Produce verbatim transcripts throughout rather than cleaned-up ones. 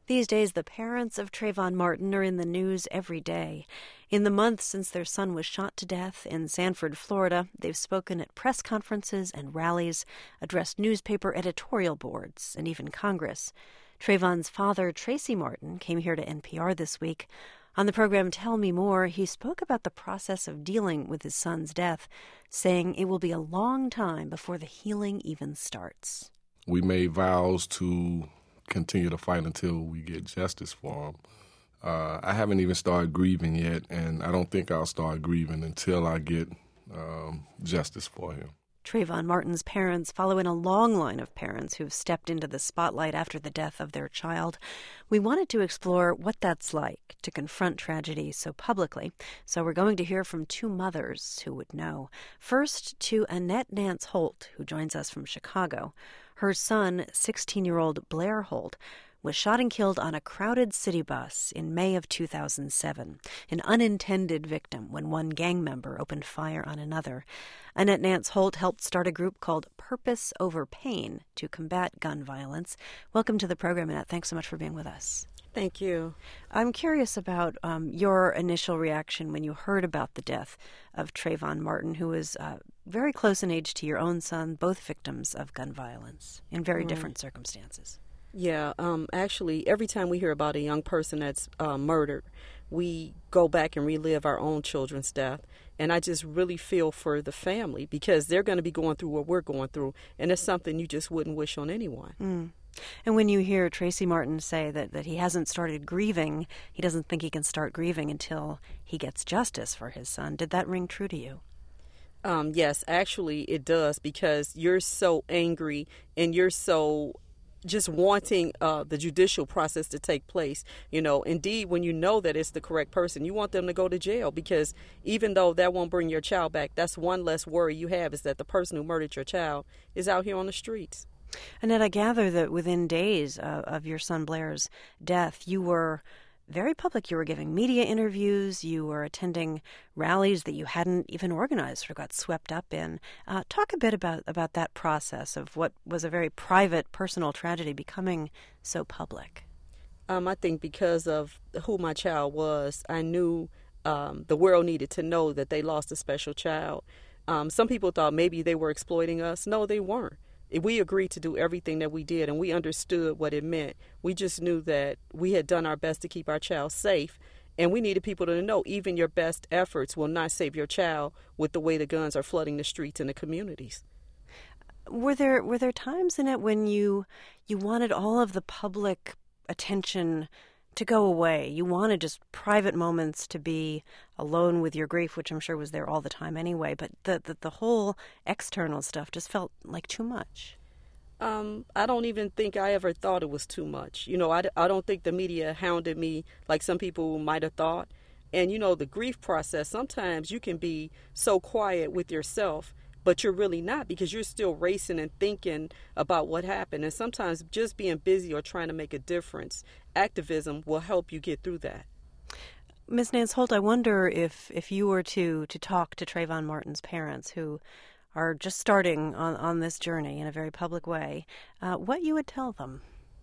These days, the parents of Trayvon Martin are in the news every day. In the months since their son was shot to death in Sanford, Florida, they've spoken at press conferences and rallies, addressed newspaper editorial boards, and even Congress. Trayvon's father, Tracy Martin, came here to N P R this week. On the program Tell Me More, he spoke about the process of dealing with his son's death, saying it will be a long time before the healing even starts. We made vows to continue to fight until we get justice for him. Uh, I haven't even started grieving yet, and I don't think I'll start grieving until I get um, justice for him. Trayvon Martin's parents follow in a long line of parents who've stepped into the spotlight after the death of their child. We wanted to explore what that's like to confront tragedy so publicly, so we're going to hear from two mothers who would know. First, to Annette Nance Holt, who joins us from Chicago. Her son, sixteen-year-old Blair Holt, was shot and killed on a crowded city bus in May of two thousand seven, an unintended victim when one gang member opened fire on another. Annette Nance Holt helped start a group called Purpose Over Pain to combat gun violence. Welcome to the program, Annette. Thanks so much for being with us. Thank you. I'm curious about um, your initial reaction when you heard about the death of Trayvon Martin, who was uh, very close in age to your own son, both victims of gun violence in very Right. different circumstances. Yeah, um, actually, every time we hear about a young person that's uh, murdered, we go back and relive our own children's death. And I just really feel for the family because they're going to be going through what we're going through. And it's something you just wouldn't wish on anyone. Mm. And when you hear Tracy Martin say that, that he hasn't started grieving, he doesn't think he can start grieving until he gets justice for his son, did that ring true to you? Um, yes, actually it does, because you're so angry and you're so just wanting uh, the judicial process to take place. You know, indeed, when you know that it's the correct person, you want them to go to jail, because even though that won't bring your child back, that's one less worry you have, is that the person who murdered your child is out here on the streets. Annette, I gather that within days uh, of your son Blair's death, you were very public. You were giving media interviews. You were attending rallies that you hadn't even organized or got swept up in. Uh, talk a bit about, about that process of what was a very private, personal tragedy becoming so public. Um, I think because of who my child was, I knew um, the world needed to know that they lost a special child. Um, some people thought maybe they were exploiting us. No, they weren't. We agreed to do everything that we did, and we understood what it meant. We just knew that we had done our best to keep our child safe, and we needed people to know even your best efforts will not save your child with the way the guns are flooding the streets and the communities. Were there were there times in it when you you wanted all of the public attention to go away? You wanted just private moments to be alone with your grief, which I'm sure was there all the time anyway, but the the, the whole external stuff just felt like too much. Um, I don't even think I ever thought it was too much. You know, I, I don't think the media hounded me like some people might have thought. And, you know, the grief process, sometimes you can be so quiet with yourself, but you're really not, because you're still racing and thinking about what happened. And sometimes just being busy or trying to make a difference, activism will help you get through that. Miz Nance Holt, I wonder if, if you were to, to talk to Trayvon Martin's parents, who are just starting on, on this journey in a very public way, uh, what you would tell them?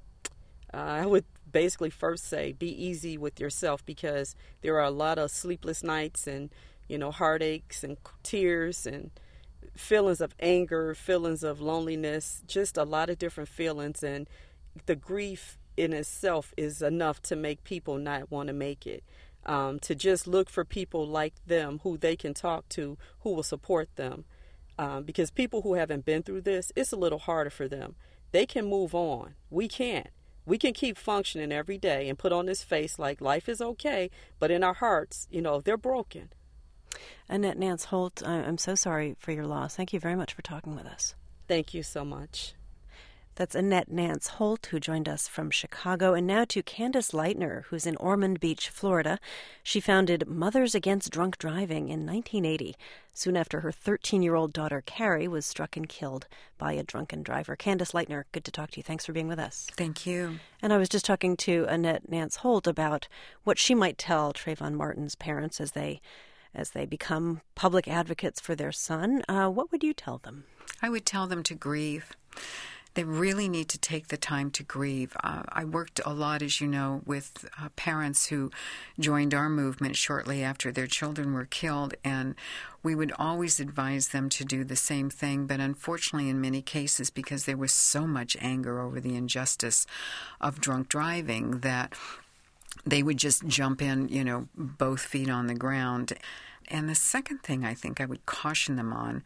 Uh, I would basically first say be easy with yourself, because there are a lot of sleepless nights and, you know, heartaches and tears and feelings of anger, feelings of loneliness, just a lot of different feelings. And the grief in itself is enough to make people not want to make it. Um, to just look for people like them who they can talk to, who will support them. Um, because people who haven't been through this, it's a little harder for them. They can move on. We can't. We can keep functioning every day and put on this face like life is okay, but in our hearts, you know, they're broken. Annette Nance Holt, I'm so sorry for your loss. Thank you very much for talking with us. Thank you so much. That's Annette Nance Holt, who joined us from Chicago. And now to Candace Leitner, who's in Ormond Beach, Florida. She founded Mothers Against Drunk Driving in nineteen eighty, soon after her thirteen-year-old daughter, Carrie, was struck and killed by a drunken driver. Candace Leitner, good to talk to you. Thanks for being with us. Thank you. And I was just talking to Annette Nance Holt about what she might tell Trayvon Martin's parents as they as they become public advocates for their son. Uh, what would you tell them? I would tell them to grieve. They really need to take the time to grieve. Uh, I worked a lot, as you know, with uh, parents who joined our movement shortly after their children were killed, and we would always advise them to do the same thing. But unfortunately, in many cases, because there was so much anger over the injustice of drunk driving, that they would just jump in, you know, both feet on the ground. And the second thing I think I would caution them on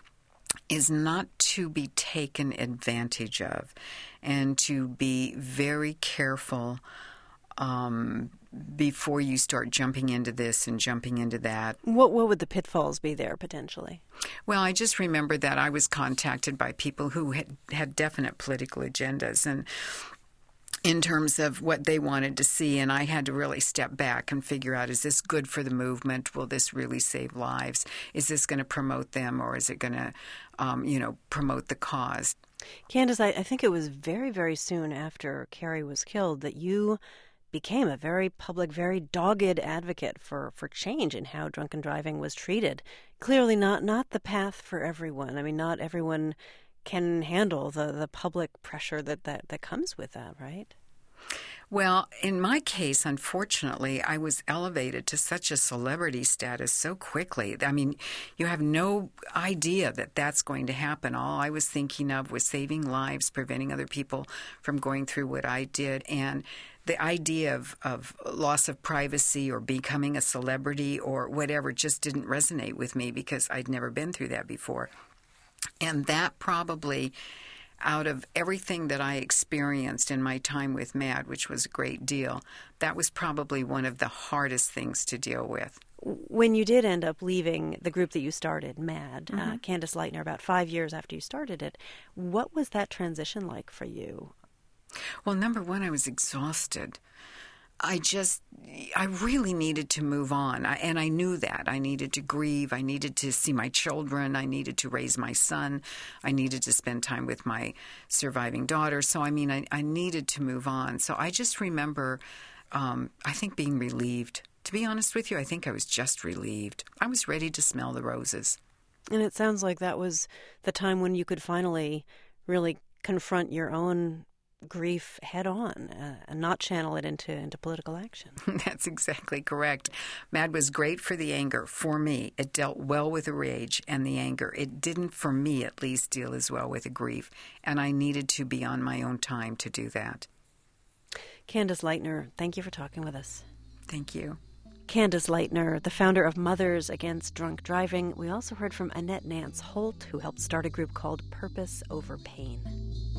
is not to be taken advantage of, and to be very careful um, before you start jumping into this and jumping into that. What what would the pitfalls be there potentially? Well, I just remember that I was contacted by people who had, had definite political agendas, and in terms of what they wanted to see, and I had to really step back and figure out, is this good for the movement? Will this really save lives? Is this going to promote them, or is it going to, um, you know, promote the cause? Candace, I, I think it was very, very soon after Carrie was killed that you became a very public, very dogged advocate for, for change in how drunken driving was treated. Clearly not, not the path for everyone. I mean, not everyone can handle the, the public pressure that, that, that comes with that, right? Well, in my case, unfortunately, I was elevated to such a celebrity status so quickly. I mean, you have no idea that that's going to happen. All I was thinking of was saving lives, preventing other people from going through what I did. And the idea of, of loss of privacy or becoming a celebrity or whatever just didn't resonate with me, because I'd never been through that before. And that probably, out of everything that I experienced in my time with MADD, which was a great deal, that was probably one of the hardest things to deal with. When you did end up leaving the group that you started, MADD, mm-hmm. uh, Candace Lightner, about five years after you started it, what was that transition like for you? Well, number one, I was exhausted. I just, I really needed to move on, I, and I knew that. I needed to grieve. I needed to see my children. I needed to raise my son. I needed to spend time with my surviving daughter. So, I mean, I, I needed to move on. So I just remember, um, I think, being relieved. To be honest with you, I think I was just relieved. I was ready to smell the roses. And it sounds like that was the time when you could finally really confront your own grief head on uh, and not channel it into into political action. That's exactly correct. MADD was great for the anger, for me. It dealt well with the rage and the anger. It didn't, for me at least, deal as well with the grief, and I needed to be on my own time to do that. Candace Lightner, thank you for talking with us. Thank you. Candace Lightner, the founder of Mothers Against Drunk Driving. We also heard from Annette Nance Holt, who helped start a group called Purpose Over Pain.